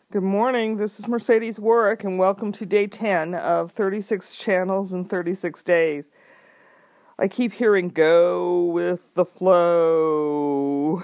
Good morning, this is Mercedes Warwick, and welcome to day 10 of 36 channels in 36 days. I keep hearing go with the flow.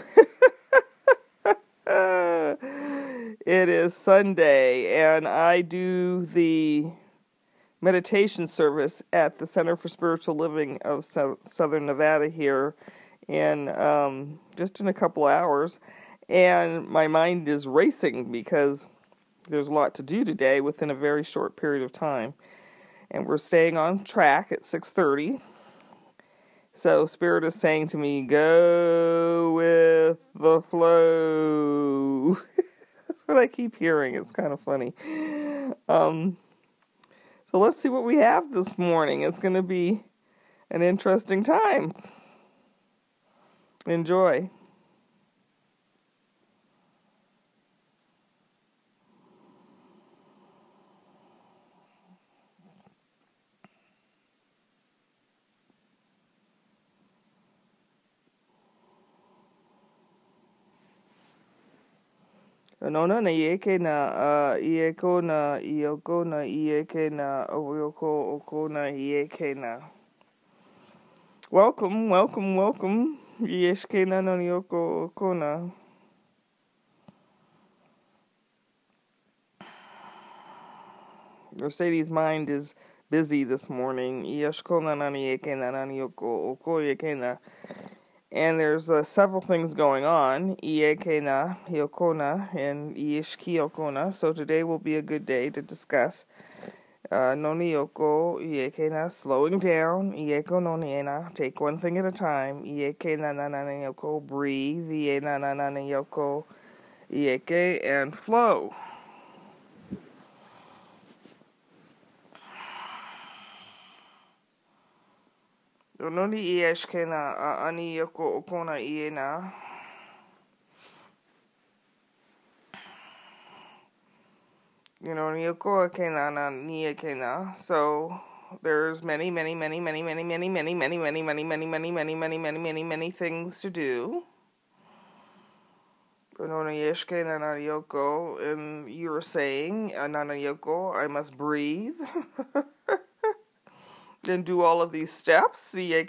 It is Sunday, and I do the meditation service at the Center for Spiritual Living of Southern Nevada here in just in a couple hours, and my mind is racing because there's a lot to do today within a very short period of time. And we're staying on track at 6:30. So Spirit is saying to me, go with the flow. That's what I keep hearing. It's kind of funny. So let's see what we have this morning. It's going to be an interesting time. Enjoy. Nona na ieke na ieko na ioko na ieke na oioko oko na ieke na. Welcome, welcome, welcome. Ieshke na no ioko oko na. Mercedes' mind is busy this morning. Ieshko na na ieke na na ioko oko ieke na. And there's several things going on, Iekena, Hiokona, and Iishkiokona. So today will be a good day to discuss Nonioko, Iekena, slowing down, Ieko Noniena, take one thing at a time, Iekena Nananioko, breathe, Iena Nananioko, Ieke, and flow. Noni Ieshkena, Anioko Okona Iena. So there's many things to do. And you were saying, Nanayoko, I must breathe. Then do all of these steps.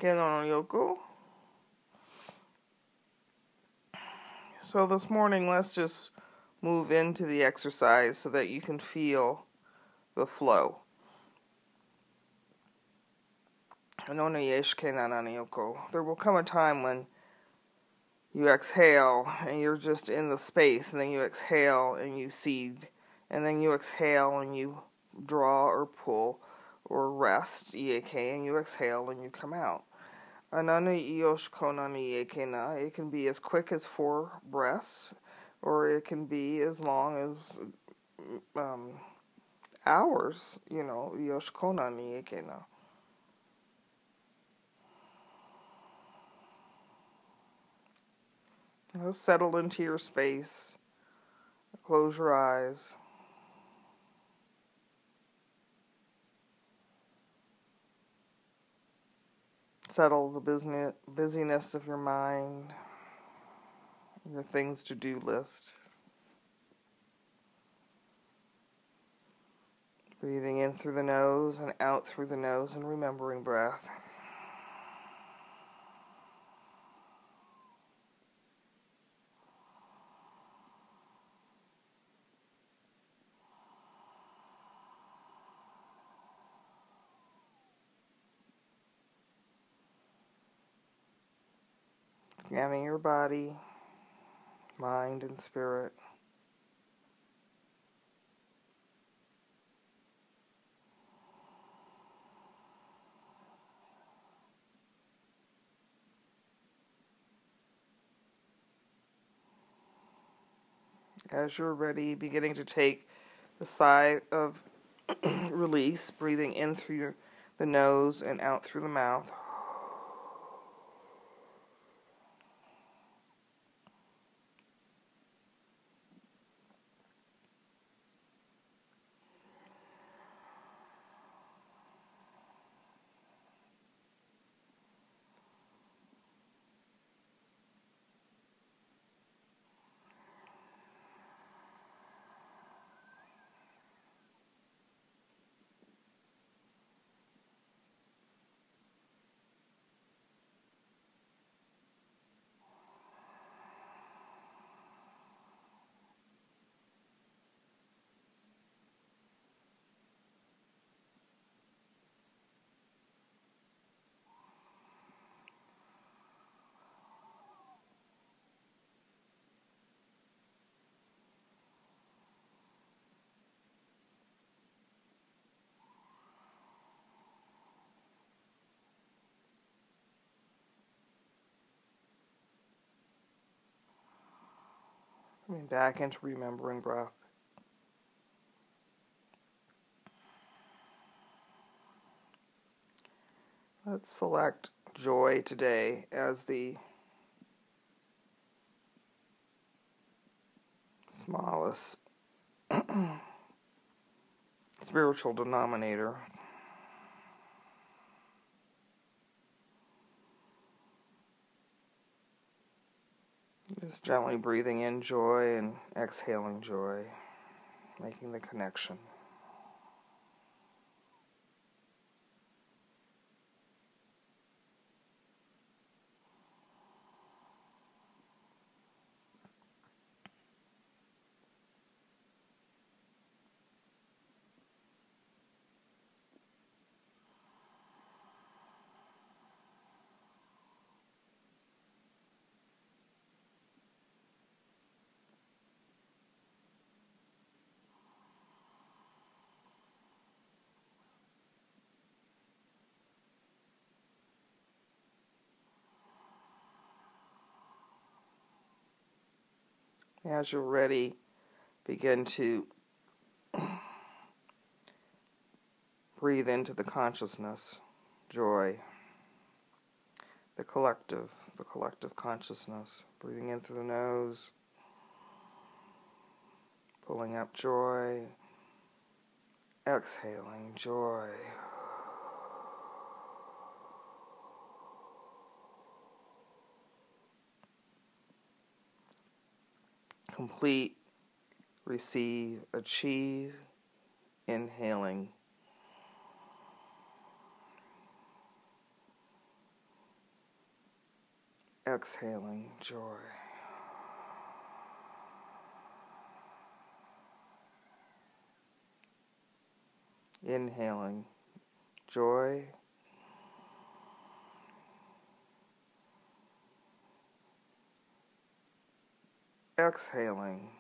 So this morning, let's just move into the exercise so that you can feel the flow. There will come a time when you exhale and you're just in the space, and then you exhale and you seed, and then you exhale and you draw or pull or rest, and you exhale and you come out. It can be as quick as 4 breaths, or it can be as long as hours, Settle into your space. Close your eyes. Settle the busyness of your mind, your things to do list. Breathing in through the nose and out through the nose, and remembering breath. Scanning your body, mind, and spirit. As you're ready, beginning to take the sigh of release, breathing in through the nose and out through the mouth. Coming back into remembering breath. Let's select joy today as the smallest spiritual denominator. Just gently breathing in joy and exhaling joy, making the connection. As you're ready, begin to breathe into the consciousness, joy, the collective consciousness. Breathing in through the nose, pulling up joy, exhaling joy. Complete, receive, achieve, inhaling. Exhaling joy. Inhaling joy. Exhaling.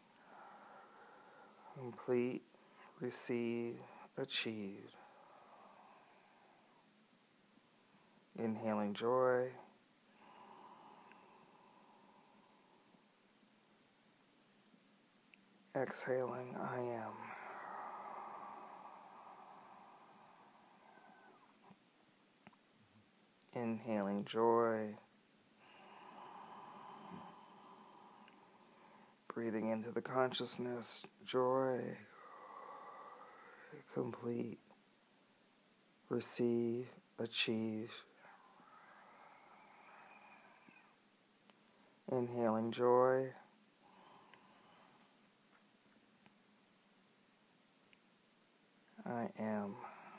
Complete, receive, achieve. Inhaling joy. Exhaling, I am. Inhaling joy. Breathing into the consciousness, joy. Complete, receive, achieve. Inhaling joy. I am.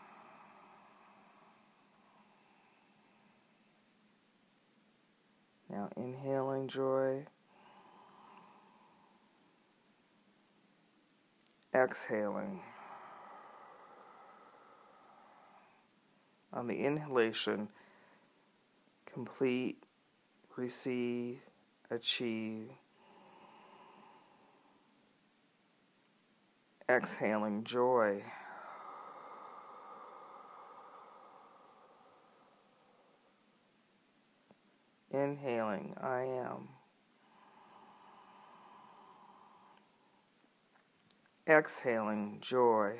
Now inhaling joy. Exhaling. On the inhalation, complete, receive, achieve. Exhaling joy. Inhaling, I am. Exhaling joy.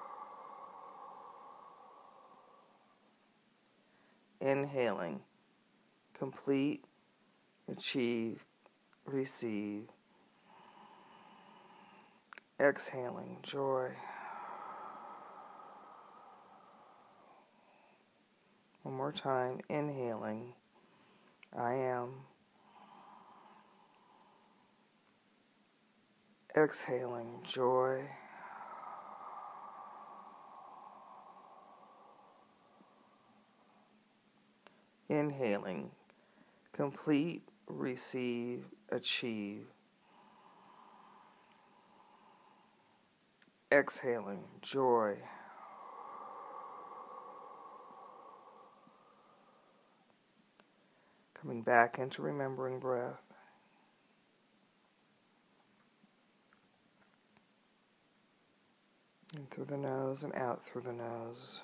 Inhaling, complete, achieve, receive. Exhaling joy. One more time, inhaling, I am. Exhaling joy. Inhaling, complete, receive, achieve. Exhaling joy. Coming back into remembering breath. In through the nose and out through the nose.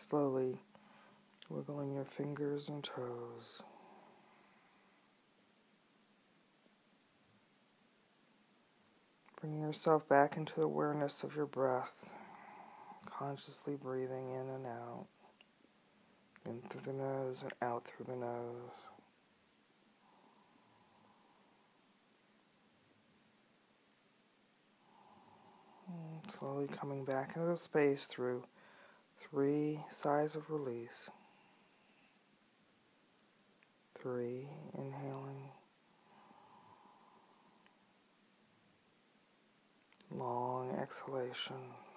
slowly wiggling your fingers and toes. Bringing yourself back into the awareness of your breath, consciously breathing in and out, in through the nose and out through the nose. And slowly coming back into the space through 3 sighs of release. 3, inhaling. Long exhalation.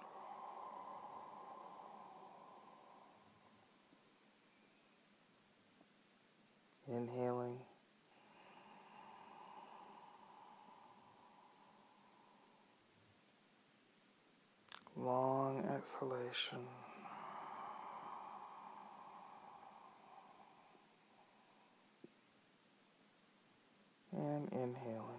Inhaling. Long exhalation. And inhaling.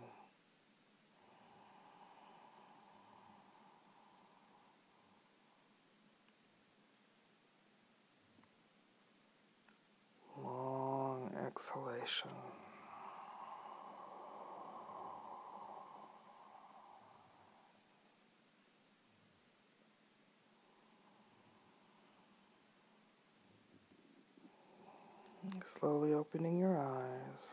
Long exhalation. Slowly opening your eyes.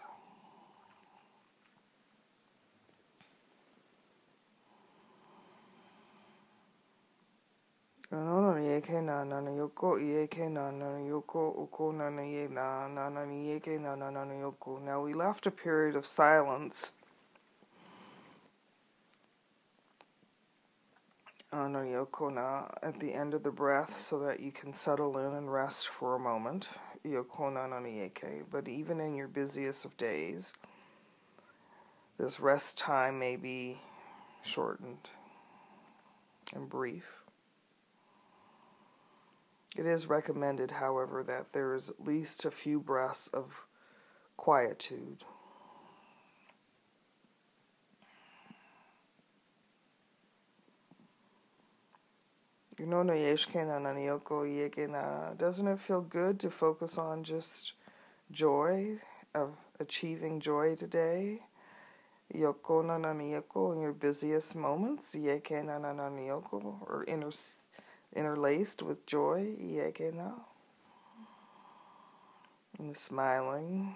Now we left a period of silence at the end of the breath so that you can settle in and rest for a moment. But even in your busiest of days, this rest time may be shortened and brief. It is recommended, however, that there is at least a few breaths of quietude. Doesn't it feel good to focus on just joy, of achieving joy today? In your busiest moments, or interlaced with joy, and smiling.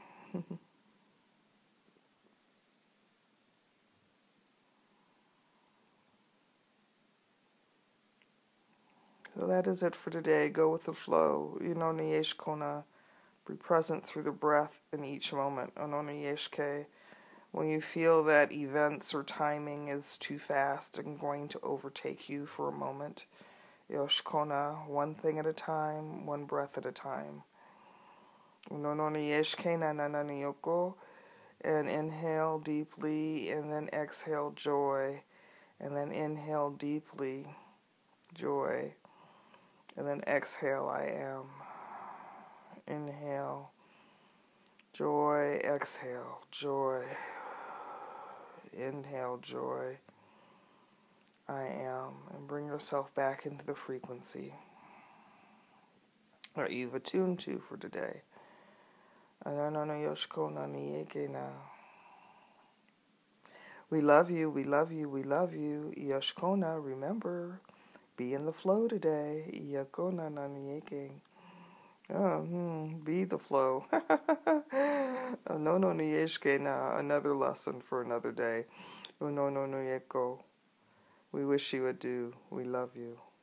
So that is it for today. Go with the flow. Be present through the breath in each moment. When you feel that events or timing is too fast and going to overtake you for a moment, Yoshkona, one thing at a time, one breath at a time. And inhale deeply, and then exhale joy, and then inhale deeply, joy, and then exhale I am. Inhale, joy, exhale, joy, inhale, joy, I am, and bring yourself back into the frequency that you've attuned to for today. We love you, we love you, we love you. Yoshkona, remember, be in the flow today. Be the flow. Another lesson for another day. We wish you adieu. We love you.